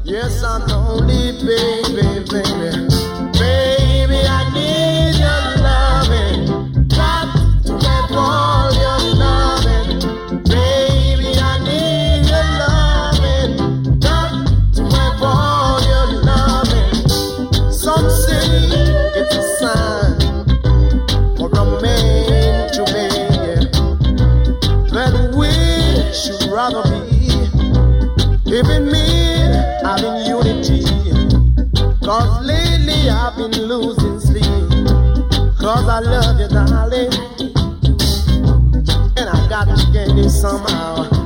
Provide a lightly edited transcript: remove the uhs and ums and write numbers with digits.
Yes, I'm lonely, baby, baby. Baby, I need your loving. Got to get all your loving. Baby, I need your loving. Got to get all your loving. Some say it's a sign for a man to be that we should rather be living men having unity. Cause lately I've been losing sleep. Cause I love you, darling, and I got to get it somehow.